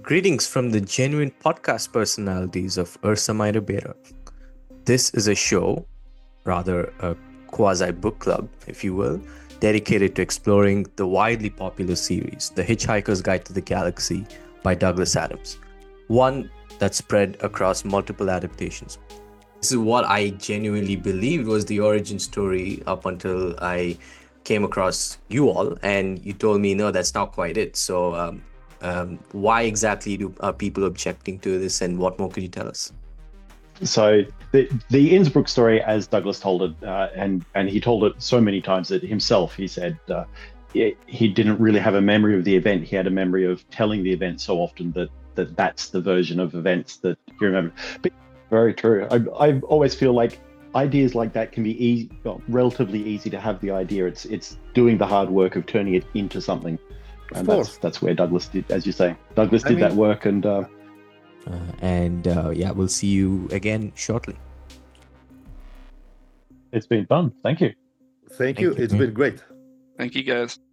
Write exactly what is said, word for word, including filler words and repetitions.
Greetings from the genuine podcast personalities of Ursa Minor Beta. This is a show, rather a quasi-book club, if you will, dedicated to exploring the widely popular series, The Hitchhiker's Guide to the Galaxy by Douglas Adams, one that's spread across multiple adaptations. This is what I genuinely believed was the origin story up until I came across you all, and you told me, no, that's not quite it. So um, um, why exactly do are people objecting to this, and what more could you tell us? So the the Innsbruck story, as Douglas told it, uh, and and he told it so many times that himself, he said uh, he, he didn't really have a memory of the event. He had a memory of telling the event so often that that that's the version of events that he remembered. But very true. I I always feel like ideas like that can be easy, well, relatively easy to have the idea. It's it's doing the hard work of turning it into something, and that's that's where Douglas did, as you say, Douglas did I mean, that work and. Uh, Uh, and uh, yeah, we'll see you again shortly. It's been fun. Thank you. Thank, Thank you. you. It's been great. Thank you, guys.